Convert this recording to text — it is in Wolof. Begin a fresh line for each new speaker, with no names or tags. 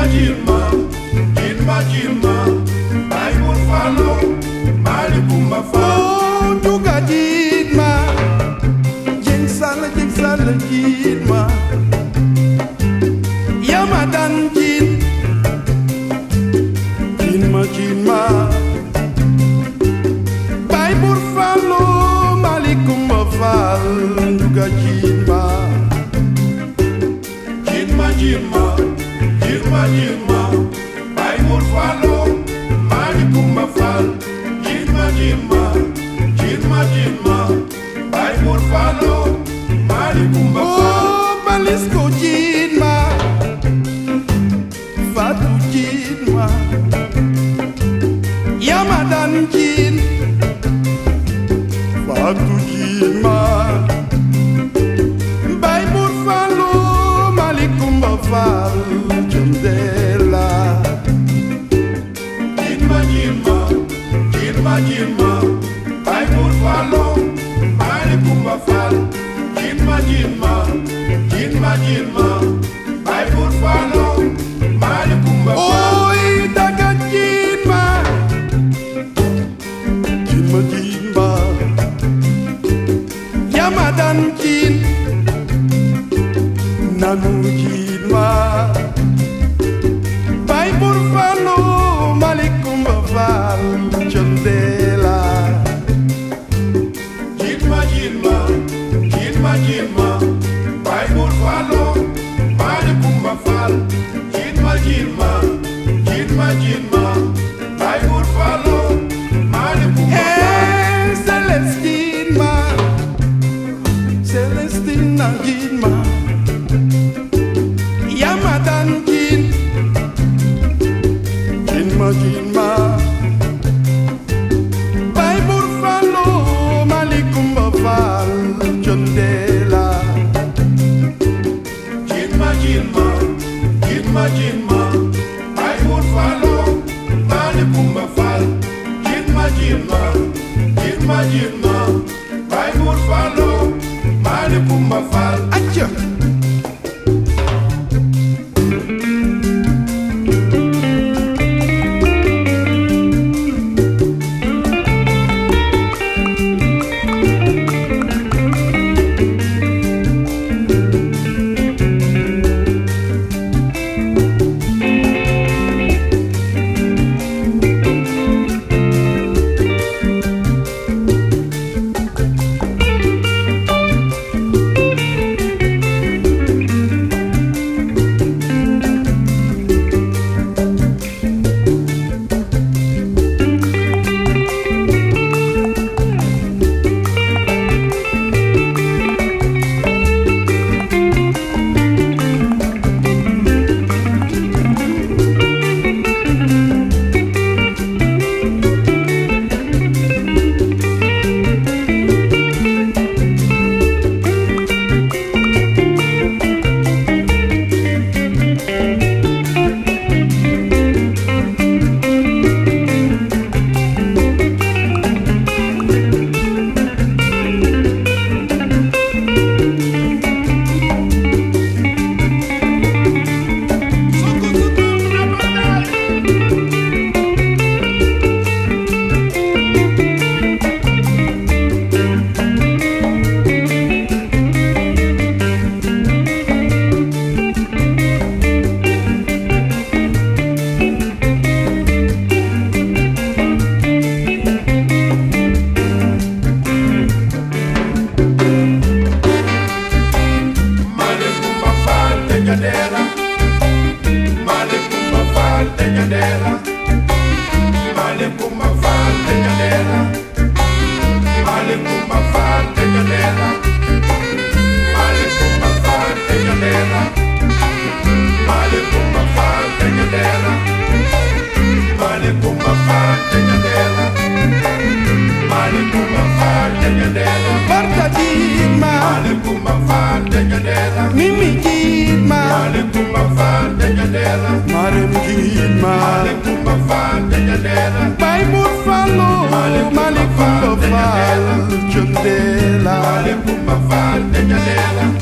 Jilma, Bay Mor Fallo, Mali Kumba Fall.
Oh, Juga Jilma, Jeng Sala Jilma, Yamadan Jilma, Bay Mor Fallo, Mali Kumba Fall, Juga Jilma.
Jilma, Bay Mor Fallo, Mali Kumba Fall. Jilma, Bay Mor Fallo, Mali Kumba Fall.
Oh, Balisco Jilma, Fatu Jilma, Yamadan Fatu Jilma, Bay Mor Fallo, Mali Kumba Fall.
Jilma, Bay Mor Fallo, Mali Kumba Fall. Jilma, Bay Mor Fallo, Mali Kumba Fall.
Oi, daga Jilma, Yamadan Nanu Jilma, Bay Mor Fallo, Mali Kumba Fall. Jandela.
Jilma, Bay Mor Fallo, Mali Kumba Fall. Jilma, Bay Mor Fallo, Mali Kumba Fall.
Hey, Celestina Jilma, Yamadan Jilma, Bay Mor Fallo, Mali Kumba Fall. Jandela.
Jilma, Bay Mor Fallo, Mali Kumba Fall. Jilma, Bay Mor Fallo, Mali Kumba Fall.
Acha. Mimi Jilma, Marem Jilma, Bay Mor Fallo, Mali Kumba Fall, Jandela.